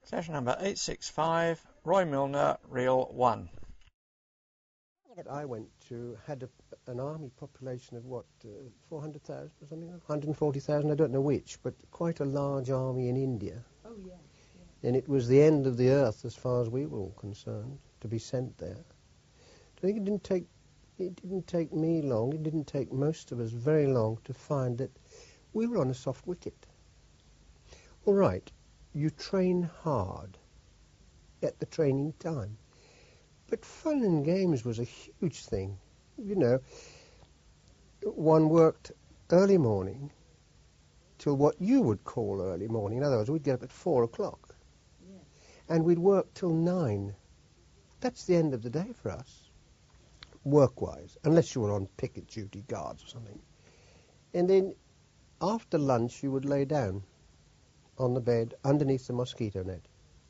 Session number 865, Roy Milner, Reel 1. That I went to had an army population of, 400,000 or something, 140,000, I don't know which, but quite a large army in India. Oh, yes. And it was the end of the earth, as far as we were all concerned, to be sent there. I think it didn't take me long, it didn't take most of us very long to find that we were on a soft wicket. All right, you train hard at the training time. But fun and games was a huge thing. You know, one worked early morning till what you would call early morning. In other words, we'd get up at 4 o'clock. Yes. And we'd work till 9. That's the end of the day for us, work-wise, unless you were on picket duty, guards or something. And then after lunch, you would lay down on the bed underneath the mosquito net.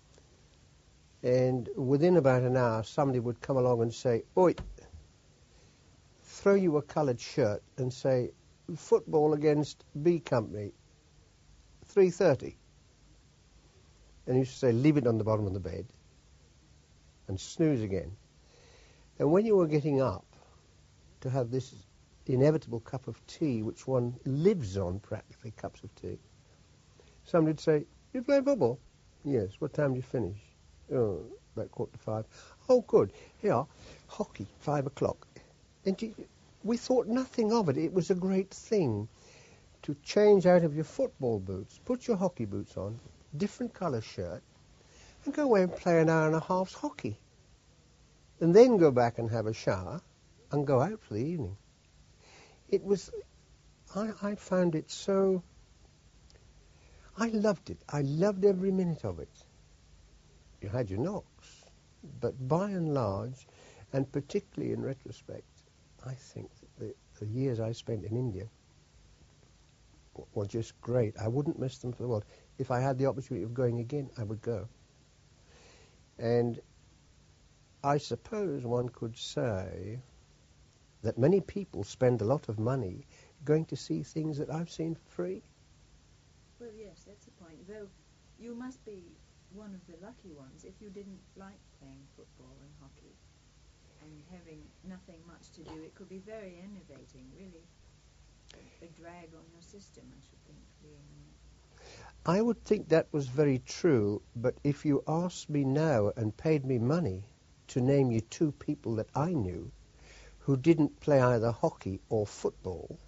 And within about an hour, somebody would come along and say, "Oi," throw you a coloured shirt and say, "Football against B Company, 3:30. And you should say, "Leave it on the bottom of the bed," and snooze again. And when you were getting up to have this inevitable cup of tea, which one lives on practically, cups of tea, somebody would say, "You play football?" "Yes." "What time do you finish?" "Oh, about 4:45. "Oh, good. Here, hockey, 5 o'clock. And we thought nothing of it. It was a great thing to change out of your football boots, put your hockey boots on, different colour shirt, and go away and play an hour and a half's hockey. And then go back and have a shower and go out for the evening. It was, I found it so, I loved it. I loved every minute of it. You had your knocks, but by and large, and particularly in retrospect, I think that the years I spent in India were just great. I wouldn't miss them for the world. If I had the opportunity of going again, I would go. And I suppose one could say that many people spend a lot of money going to see things that I've seen for free. Well, yes, that's the point. Though you must be one of the lucky ones if you didn't like playing football and hockey and having nothing much to do. It could be very enervating, really. A drag on your system, I should think, being I would think that was very true, but if you asked me now and paid me money to name you 2 people that I knew who didn't play either hockey or football,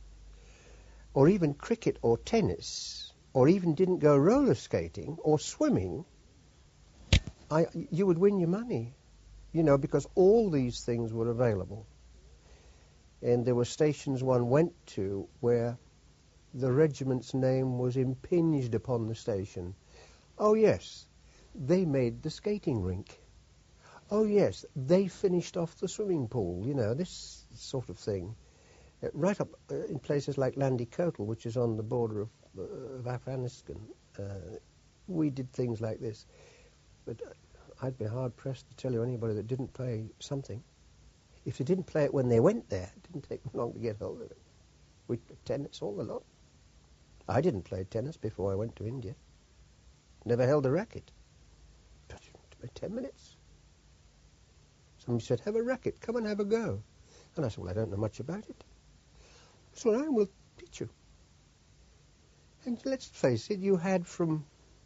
or even cricket or tennis, or even didn't go roller skating or swimming, you would win your money, you know, because all these things were available. And there were stations one went to where the regiment's name was impinged upon the station. Oh, yes, they made the skating rink. Oh, yes, they finished off the swimming pool, you know, this sort of thing. Right up in places like Landi Kotal, which is on the border of Afghanistan, we did things like this. But I'd be hard-pressed to tell you anybody that didn't play something. If they didn't play it when they went there, it didn't take them long to get hold of it. We played tennis all the lot. I didn't play tennis before I went to India. Never held a racket. But 10 minutes. Somebody said, "Have a racket, come and have a go." And I said, "Well, I don't know much about it." "So I will teach you." And let's face it, you had from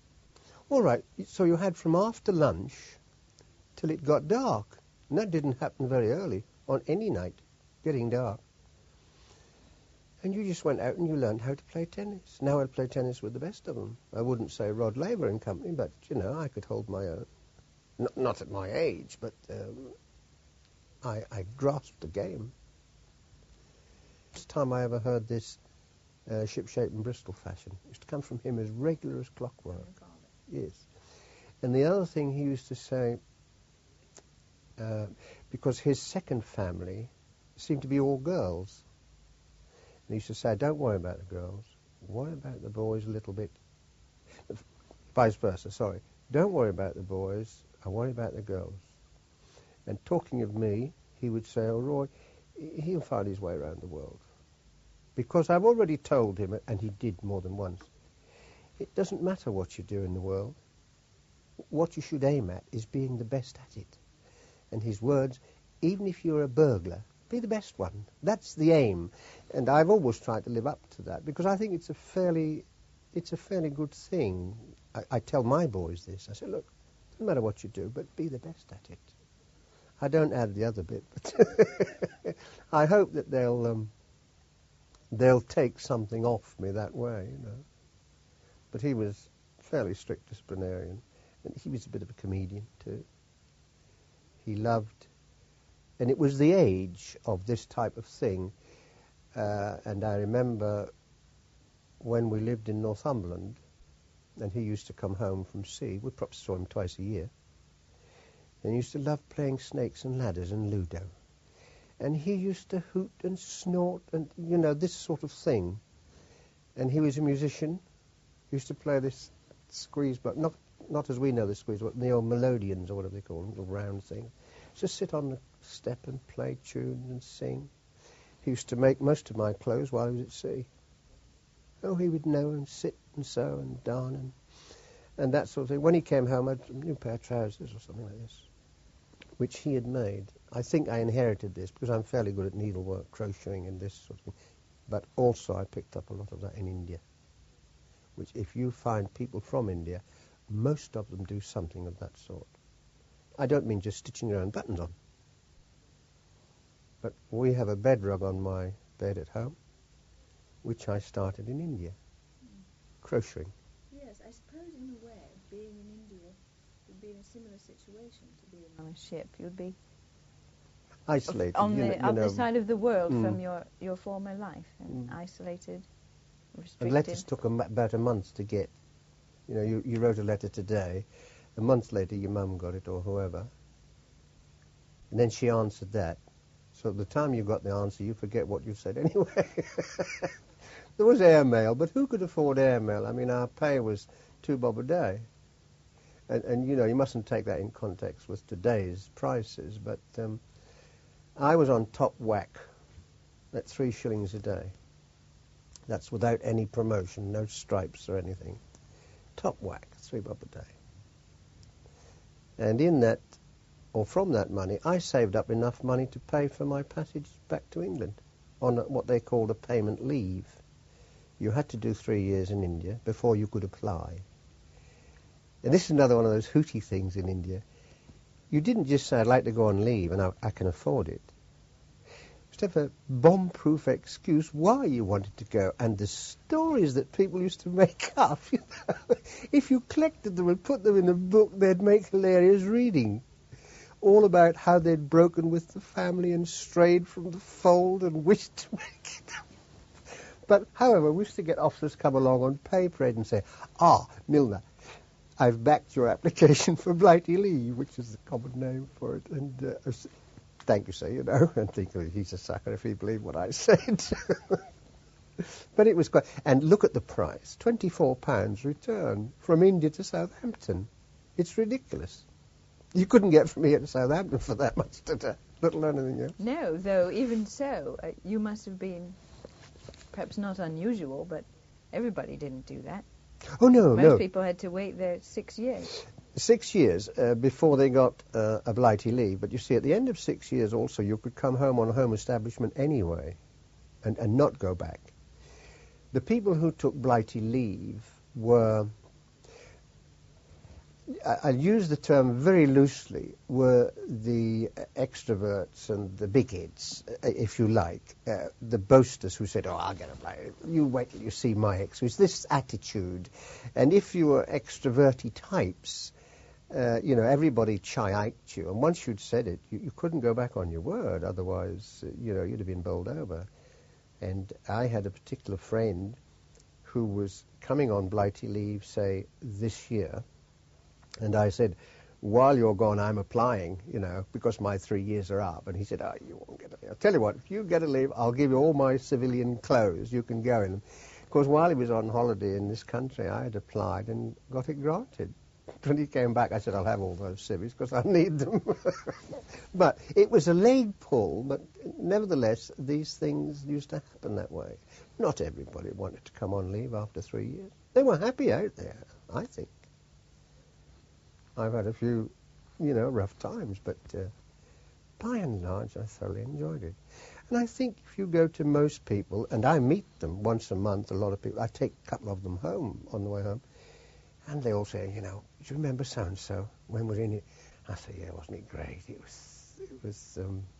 after lunch till it got dark. And that didn't happen very early on any night, getting dark. And you just went out and you learned how to play tennis. Now I'd play tennis with the best of them. I wouldn't say Rod Laver and company, but, you know, I could hold my own. Not at my age, but I grasped the game. First time I ever heard this ship-shape and Bristol fashion. It used to come from him as regular as clockwork. Yes. And the other thing he used to say, because his second family seemed to be all girls, and he used to say, "Don't worry about the girls. Worry about the boys a little bit." Vice versa, sorry. "Don't worry about the boys. I worry about the girls." And talking of me, he would say, "Oh, Roy, he'll find his way around the world." Because I've already told him, and he did more than once, it doesn't matter what you do in the world. what you should aim at is being the best at it. And his words, even if you're a burglar, be the best one. That's the aim. And I've always tried to live up to that, because I think it's a fairly good thing. I tell my boys this. I say, look, doesn't matter what you do, but be the best at it. I don't add the other bit, but I hope that they'll take something off me that way, you know. But he was fairly strict disciplinarian, and he was a bit of a comedian too. He loved, and it was the age of this type of thing, and I remember when we lived in Northumberland, and he used to come home from sea. We probably saw him twice a year. And he used to love playing snakes and ladders and Ludo. And he used to hoot and snort and, you know, this sort of thing. And he was a musician. He used to play this squeeze box, not as we know the squeeze box, the old melodeons or whatever they call them, little round thing. Just sit on the step and play tunes and sing. He used to make most of my clothes while he was at sea. Oh, he would know and sit and sew and darn and that sort of thing. When he came home, I had a new pair of trousers or something like this, which he had made. I think I inherited this because I'm fairly good at needlework, crocheting and this sort of thing. But also I picked up a lot of that in India, which if you find people from India, most of them do something of that sort. I don't mean just stitching your own buttons on. But we have a bed rug on my bed at home, which I started in India, crocheting. Yes, I suppose in a way, being in India would be in a similar situation to being on a ship. You'd be isolated. on the other side of the world from your former life, and isolated, restricted. And letters took about a month to get. You know, you wrote a letter today, a month later your mum got it or whoever, and then she answered that. So at the time you got the answer, you forget what you said anyway. There was airmail, but who could afford airmail? I mean, our pay was $2 a day. And you know, you mustn't take that in context with today's prices, but I was on top whack at 3 shillings a day. That's without any promotion, no stripes or anything. Top whack, $3 a day. And in that, or from that money, I saved up enough money to pay for my passage back to England on what they called a payment leave. You had to do 3 years in India before you could apply. And this is another one of those hooty things in India. You didn't just say, I'd like to go on leave and I can afford it. You used to have a bomb-proof excuse why you wanted to go. And the stories that people used to make up, you know, if you collected them and put them in a book, they'd make hilarious reading. All about how they'd broken with the family and strayed from the fold and wished to make it up. But, however, we used to get officers come along on pay parade and say, Milner, I've backed your application for Blighty leave, which is the common name for it. And thank you, sir, you know. And think, he's a sucker if he believed what I said. But it was quite... And look at the price, £24 return from India to Southampton. It's ridiculous. You couldn't get from here to Southampton for that much today, let alone anything else. No, though, even so, you must have been... perhaps not unusual, but everybody didn't do that. Oh, no, Most people had to wait there 6 years. 6 years before they got a Blighty leave. But you see, at the end of 6 years also, you could come home on a home establishment anyway and not go back. The people who took Blighty leave were... I use the term very loosely, were the extroverts and the big heads, if you like, the boasters who said, I'll get a Blighty. You wait till you see my ex. It was this attitude. And if you were extroverty types, you know, everybody chi-iked you. And once you'd said it, you couldn't go back on your word. Otherwise, you know, you'd have been bowled over. And I had a particular friend who was coming on Blighty leave, say, this year. And I said, while you're gone, I'm applying, you know, because my 3 years are up. And he said, you won't get a leave. I'll tell you what, if you get a leave, I'll give you all my civilian clothes. You can go in them. Of course, while he was on holiday in this country, I had applied and got it granted. When he came back, I said, I'll have all those civvies because I need them. But it was a leg pull, but nevertheless, these things used to happen that way. Not everybody wanted to come on leave after 3 years. They were happy out there, I think. I've had a few, rough times, but by and large, I thoroughly enjoyed it. And I think if you go to most people, and I meet them once a month, a lot of people, I take a couple of them home on the way home, and they all say, do you remember so-and-so? When we're in it? I say, yeah, wasn't it great? It was,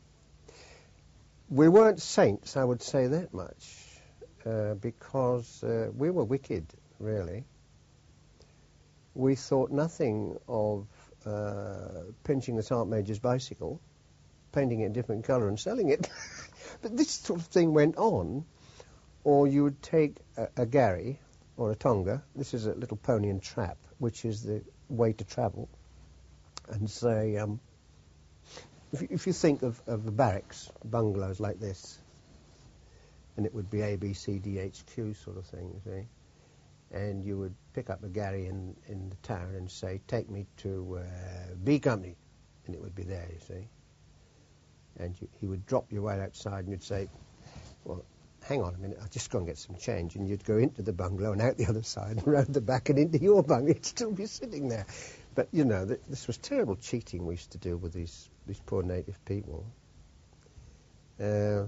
we weren't saints, I would say that much, because we were wicked, really. We thought nothing of pinching the Sergeant Major's bicycle, painting it a different colour and selling it. But this sort of thing went on. Or you would take a Gary or a Tonga, this is a little pony and trap, which is the way to travel, and say, if you think of the barracks, bungalows like this, and it would be A, B, C, D, H, Q sort of thing, you see, and you would pick up a Gary in the town and say, take me to B Company, and it would be there, you see. And he would drop you right outside, and you'd say, well, hang on a minute, I'll just go and get some change. And you'd go into the bungalow and out the other side and round the back and into your bungalow. You'd still be sitting there. But, this was terrible cheating we used to do with these poor native people. But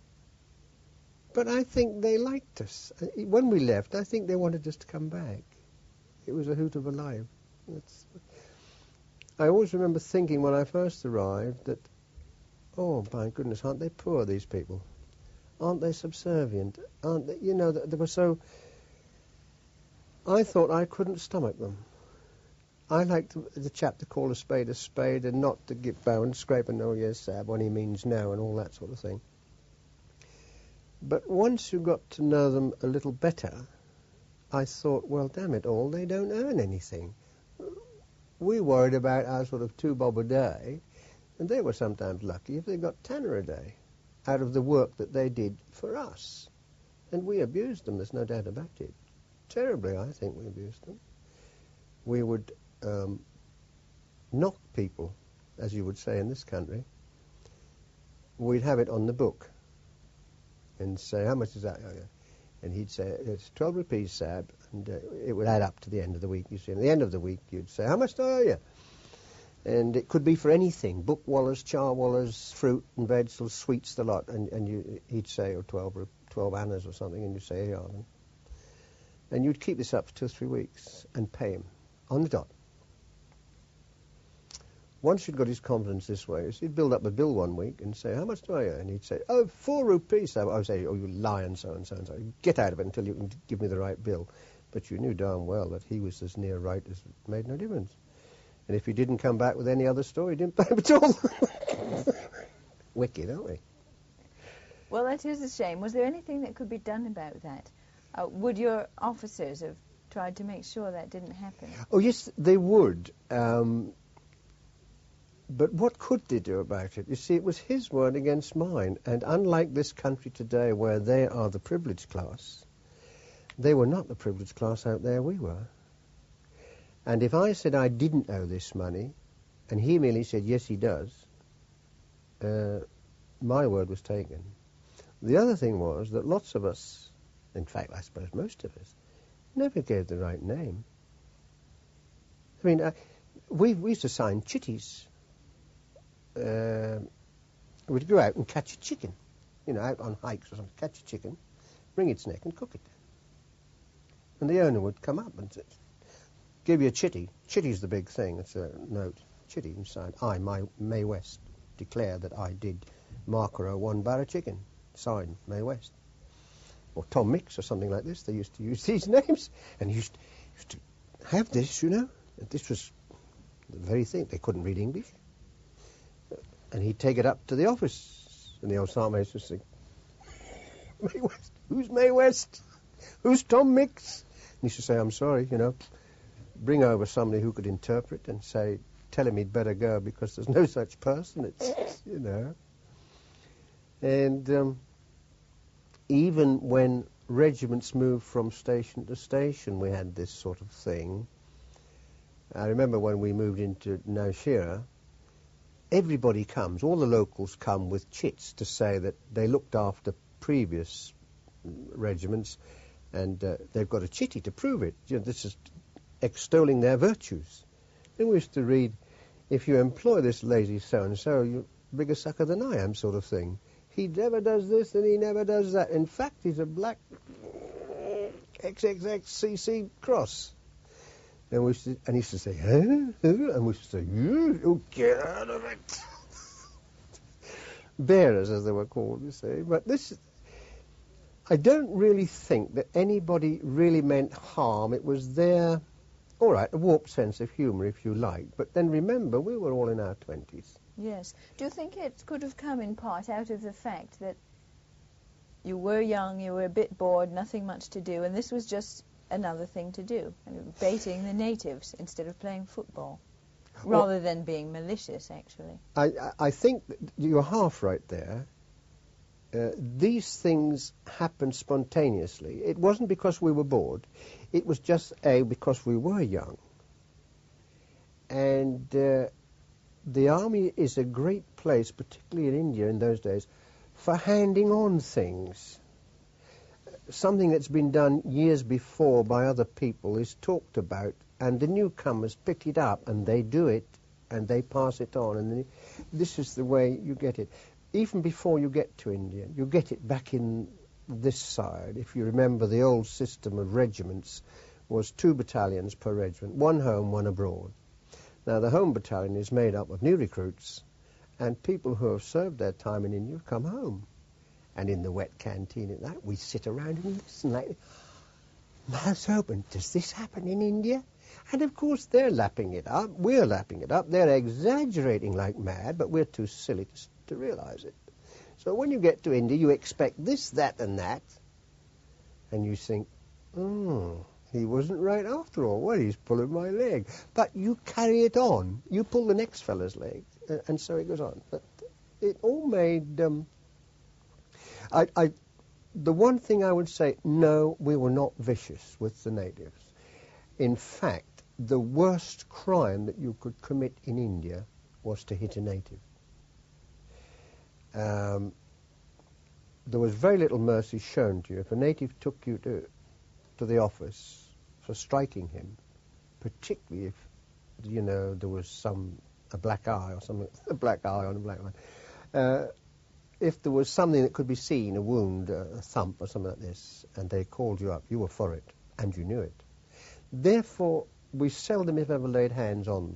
I think they liked us. When we left, I think they wanted us to come back. It was a hoot of a life. I always remember thinking when I first arrived that, oh, my goodness, aren't they poor, these people? Aren't they subservient? Aren't they, they were so... I thought I couldn't stomach them. I liked the chap to call a spade and not to bow and scrape and, oh, yes, Sab, when he means no, and all that sort of thing. But once you got to know them a little better, I thought, well, damn it all, they don't earn anything. We worried about our sort of 2 bob a day, and they were sometimes lucky if they got tenner a day out of the work that they did for us. And we abused them, there's no doubt about it. Terribly, I think we abused them. We would knock people, as you would say in this country. We'd have it on the book and say, how much is that? Oh, yeah. And he'd say, it's 12 rupees, Sab, and it would add up to the end of the week, you see. And at the end of the week, you'd say, how much do I owe you? And it could be for anything, book wallers, char wallers, fruit and vegetables, sweets, the lot. And he'd say, 12 annas or something, and you'd say, here you are then. And you'd keep this up for 2 or 3 weeks and pay him on the dot. Once you'd got his confidence this way, he'd build up a bill one week and say, how much do I owe? And he'd say, 4 rupees. I would say, oh, you lie, and so and so and so. Get out of it until you can give me the right bill. But you knew darn well that he was as near right as it made no difference. And if he didn't come back with any other story, he didn't pay him at all. Wicked, aren't we? Well, that is a shame. Was there anything that could be done about that? Would your officers have tried to make sure that didn't happen? Oh, yes, they would. But what could they do about it? You see, it was his word against mine. And unlike this country today where they are the privileged class, they were not the privileged class out there, we were. And if I said I didn't owe this money, and he merely said, yes, he does, my word was taken. The other thing was that lots of us, in fact, I suppose most of us, never gave the right name. I mean, we used to sign chitties. We'd go out and catch a chicken, out on hikes or something, catch a chicken, wring its neck and cook it. And the owner would come up and give you a chitty. Chitty's the big thing. It's a note. Chitty inside. I, May West, declare that I did Markero 1 bar of chicken. Signed, May West. Or Tom Mix or something like this. They used to use these names. And used to have this, This was the very thing. They couldn't read English. And he'd take it up to the office. And the old sergeant major would say, May West? Who's May West? Who's Tom Mix? And he used to say, I'm sorry, bring over somebody who could interpret and say, tell him he'd better go because there's no such person. It's, And even when regiments moved from station to station, we had this sort of thing. I remember when we moved into Nowshera, everybody comes, all the locals come with chits to say that they looked after previous regiments and they've got a chitty to prove it. This is extolling their virtues. And we used to read, if you employ this lazy so-and-so, you're a bigger sucker than I am, sort of thing. He never does this and he never does that. In fact, he's a black XXXCC cross. And he used to say, huh? And we used to say, you get out of it. Bearers, as they were called, you see. But this, I don't really think that anybody really meant harm. It was their, all right, a warped sense of humour, if you like. But then remember, we were all in our 20s. Yes. Do you think it could have come in part out of the fact that you were young, you were a bit bored, nothing much to do, and this was just another thing to do, baiting the natives instead of playing football, rather than being malicious, actually? I think that you're half right there. These things happened spontaneously. It wasn't because we were bored. It was just, because we were young. And the army is a great place, particularly in India in those days, for handing on things. Something that's been done years before by other people is talked about, and the newcomers pick it up, and they do it, and they pass it on. And this is the way you get it. Even before you get to India, you get it back in this side. If you remember, the old system of regiments was 2 battalions per regiment, 1 home, 1 abroad. Now, the home battalion is made up of new recruits and people who have served their time in India come home. And in the wet canteen at that, we sit around and listen like, mouths open, does this happen in India? And of course they're lapping it up, we're lapping it up, they're exaggerating like mad, but we're too silly to realise it. So when you get to India, you expect this, that and that, and you think, he wasn't right after all. Well, he's pulling my leg. But you carry it on. You pull the next fella's leg, and so it goes on. But it all made... the one thing I would say, no, we were not vicious with the natives. In fact, the worst crime that you could commit in India was to hit a native. There was very little mercy shown to you. If a native took you to the office for striking him, particularly if, there was a black eye or something, a black eye on a black line, if there was something that could be seen, a wound, a thump or something like this, and they called you up, you were for it, and you knew it. Therefore, we seldom, if ever, laid hands on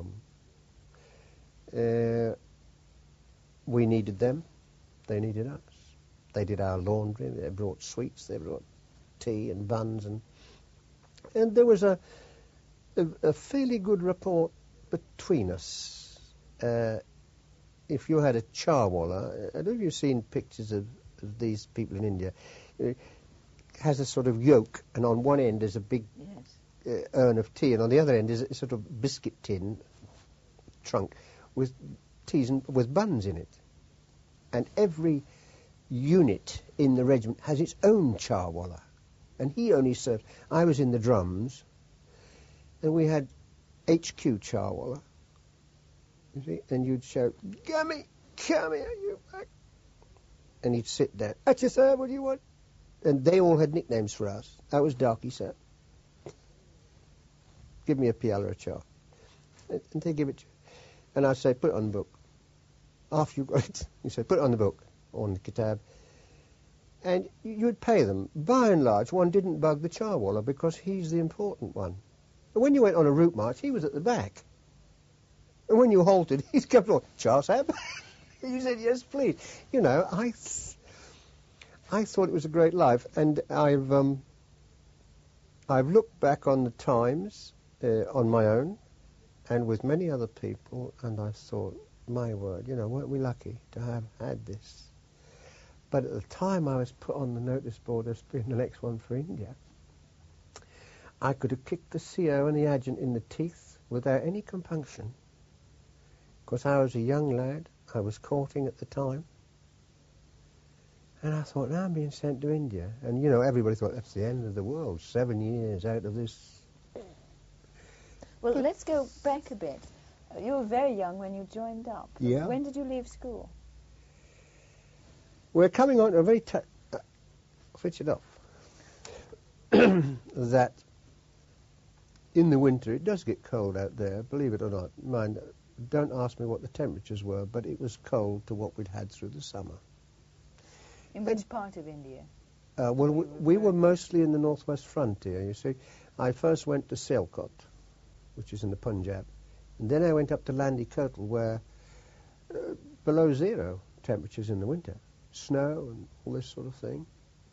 them. We needed them. They needed us. They did our laundry. They brought sweets. They brought tea and buns. And there was a fairly good rapport between us. If you had a charwala, I don't know if you've seen pictures of these people in India, it has a sort of yoke, and on one end is a big urn of tea, and on the other end is a sort of biscuit tin trunk with teas and with buns in it. And every unit in the regiment has its own charwala, and he only served. I was in the drums, and we had HQ charwala. You see, and you'd shout, "Gummy, come here, you back!" And he'd sit down. "That's your sir, what do you want?" And they all had nicknames for us. I was Darky, sir. Give me a piala of char. And they give it to you. And I'd say, put it on the book. After you got it, you say, put it on the book, or on the kitab. And you'd pay them. By and large, one didn't bug the charwala because he's the important one. And when you went on a route march, he was at the back. And when you halted, he's kept on, "Char, Sahib?" You said, "Yes, please." I thought it was a great life, and I've looked back on the times on my own and with many other people, and I thought, my word, weren't we lucky to have had this? But at the time I was put on the notice board as being the next one for India, I could have kicked the CO and the adjutant in the teeth without any compunction, because I was a young lad, I was courting at the time, and I thought, now I'm being sent to India. And, everybody thought that's the end of the world, 7 years out of this. Well, let's go back a bit. You were very young when you joined up. Yeah. When did you leave school? We're coming on to a very switch it off. That in the winter, it does get cold out there, believe it or not. Mind, don't ask me what the temperatures were, but it was cold to what we'd had through the summer. In which part of India? Well, we were mostly in the northwest frontier, you see. I first went to Sialkot, which is in the Punjab, and then I went up to Landi Kotal, where below zero temperatures in the winter, snow and all this sort of thing.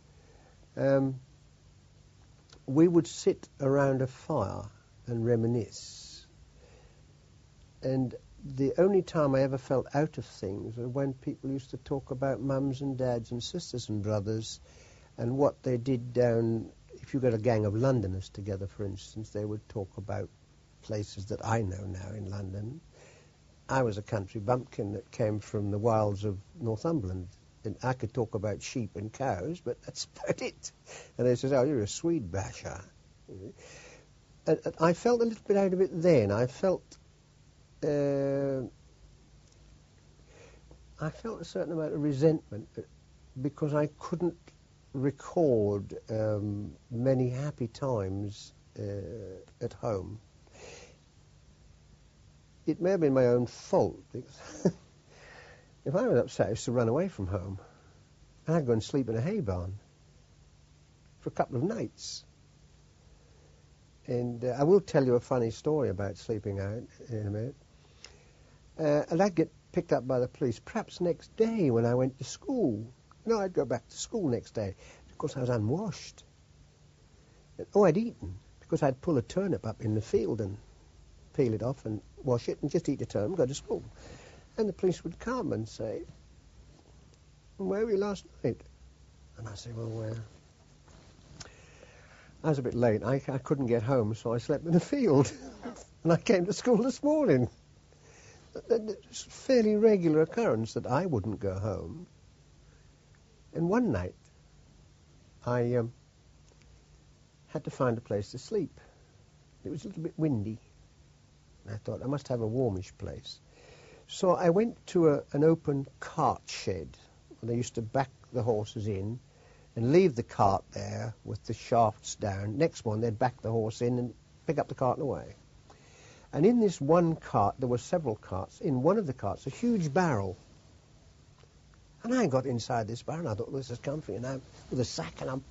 We would sit around a fire and reminisce. And the only time I ever felt out of things was when people used to talk about mums and dads and sisters and brothers and what they did down. If you got a gang of Londoners together, for instance, they would talk about places that I know now in London. I was a country bumpkin that came from the wilds of Northumberland. And I could talk about sheep and cows, but that's about it. And they said, oh, you're a Swede basher. And I felt a little bit out of it then. I felt a certain amount of resentment because I couldn't record many happy times at home. It may have been my own fault, because if I was upset, I used to run away from home. And I'd go and sleep in a hay barn for a couple of nights. And I will tell you a funny story about sleeping out in a minute. And I'd get picked up by the police, perhaps next day when I went to school. No, I'd go back to school next day because I was unwashed. And, I'd eaten because I'd pull a turnip up in the field and peel it off and wash it and just eat a turnip and go to school. And the police would come and say, where were you last night? And I say, well, I was a bit late. I couldn't get home, so I slept in the field. And I came to school this morning. It's a fairly regular occurrence that I wouldn't go home. And one night, I had to find a place to sleep. It was a little bit windy. And I thought, I must have a warmish place. So I went to an open cart shed. They used to back the horses in and leave the cart there with the shafts down. Next one, they'd back the horse in and pick up the cart and away. And in this one cart, there were several carts. In one of the carts, a huge barrel. And I got inside this barrel, and I thought, this is comfy. And I'm with a sack, and I'm...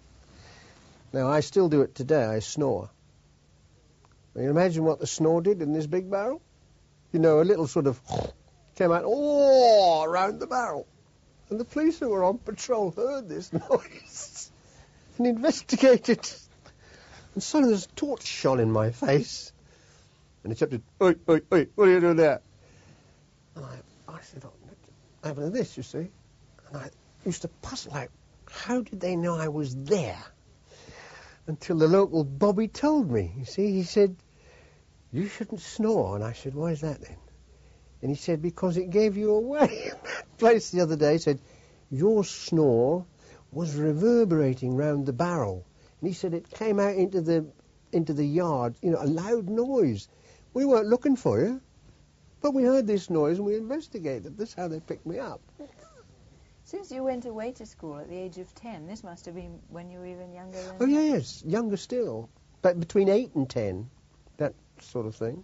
Now, I still do it today. I snore. Can you imagine what the snore did in this big barrel? You know, a little sort of came out around the barrel. And the police who were on patrol heard this noise and investigated. And suddenly there's a torch shone in my face. And the chap said, oi, oi, oi, what are you doing there? And I said, I'm having this, you see. And I used to puzzle out, how did they know I was there? Until the local bobby told me. You see, he said, you shouldn't snore. And I said, why is that then? And he said, because it gave you away. That place the other day said, your snore was reverberating round the barrel. And he said it came out into the yard, you know, a loud noise. We weren't looking for you, but we heard this noise and we investigated. This is how they picked me up. Since you went away to school at the age of 10, this must have been when you were even younger than... Oh, yes, younger still. But between 8 and 10, that sort of thing.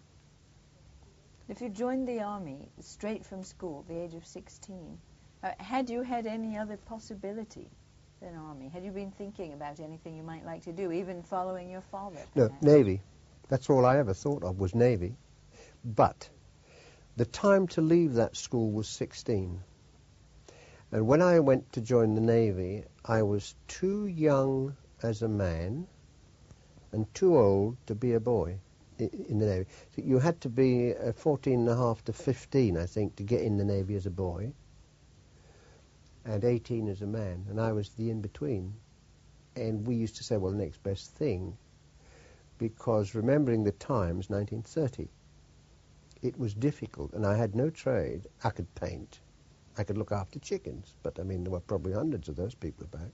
If you joined the army straight from school at the age of 16, had you had any other possibility than army? Had you been thinking about anything you might like to do, even following your father? No, Navy. That's all I ever thought of was Navy. But the time to leave that school was 16. And when I went to join the Navy, I was too young as a man and too old to be a boy in the Navy. So you had to be 14 and a half to 15, I think, to get in the Navy as a boy, and 18 as a man, and I was the in-between. And we used to say, well, the next best thing, because remembering the times, 1930, it was difficult, and I had no trade. I could paint. I could look after chickens, but, I mean, there were probably hundreds of those people about.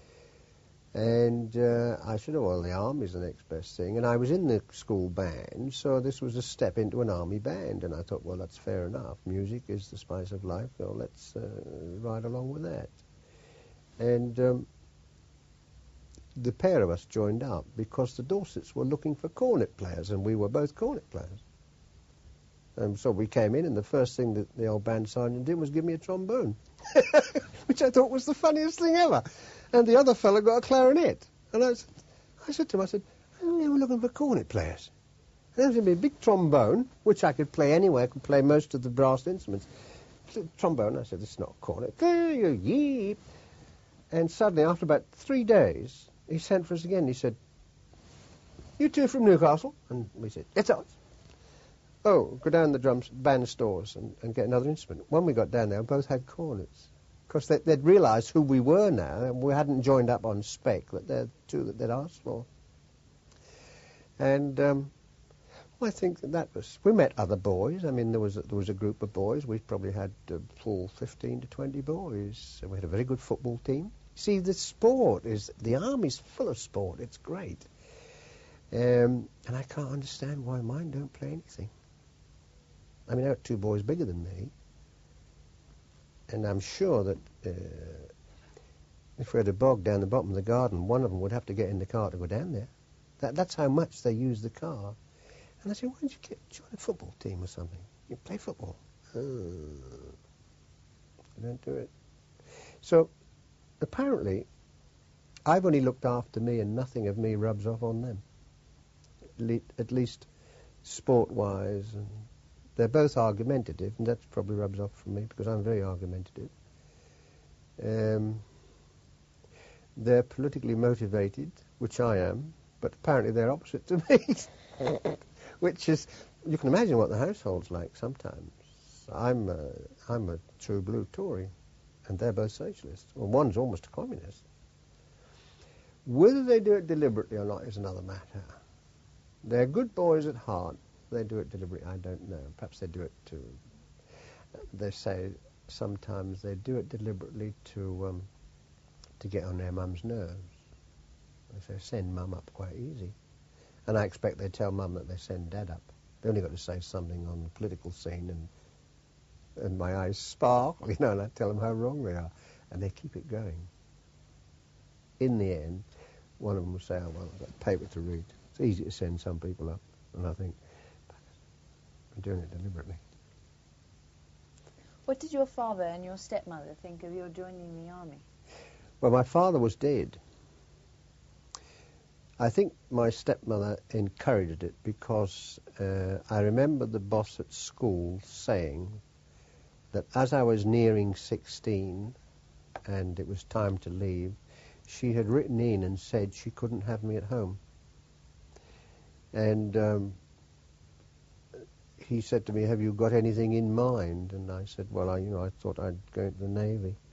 And I said, oh, well, the army's the next best thing. And I was in the school band, so this was a step into an army band. And I thought, well, that's fair enough. Music is the spice of life. Well, let's ride along with that. And the pair of us joined up because the Dorsets were looking for cornet players, and we were both cornet players. And so we came in, and the first thing that the old band sergeant did was give me a trombone, which I thought was the funniest thing ever. And the other fellow got a clarinet. And I said to him, oh, we're looking for cornet players. And there was going to be a big trombone, which I could play anyway. I could play most of the brass instruments. Trombone, I said, this is not a cornet. And suddenly, after about 3 days, he sent for us again. He said, you two from Newcastle? And we said, it's us. Oh, go down the band stores and get another instrument. When we got down there, we both had cornets. Because they'd realised who we were now, and we hadn't joined up on spec, that they're two that they'd asked for. And I think that was... We met other boys. I mean, there was a group of boys. We probably had full 15 to 20 boys. And we had a very good football team. See, the sport is... The Army's full of sport. It's great. And I can't understand why mine don't play anything. I mean, I had 2 boys bigger than me. And I'm sure that if we had a bog down the bottom of the garden, one of them would have to get in the car to go down there. That's how much they use the car. And I said, why don't you join a football team or something? You play football. I don't do it. So, apparently, I've only looked after me and nothing of me rubs off on them. At least sport-wise. And they're both argumentative, and that probably rubs off from me because I'm very argumentative. They're politically motivated, which I am, but apparently they're opposite to me. Which is, you can imagine what the household's like sometimes. I'm a true blue Tory, and they're both socialists. Well, one's almost a communist. Whether they do it deliberately or not is another matter. They're good boys at heart. They do it deliberately, I don't know. Perhaps they do it they say sometimes they do it deliberately to get on their mum's nerves. They say, send mum up quite easy. And I expect they tell mum that they send dad up. They only got to say something on the political scene and my eyes sparkle, and I tell them how wrong they are. And they keep it going. In the end, one of them will say, oh, well, I've got paper to read. It's easy to send some people up. And I think, I'm doing it deliberately. What did your father and your stepmother think of your joining the army? Well, my father was dead. I think my stepmother encouraged it because I remember the boss at school saying that as I was nearing 16 and it was time to leave, she had written in and said she couldn't have me at home. And he said to me, have you got anything in mind? And I said, well, I thought I'd go into the Navy.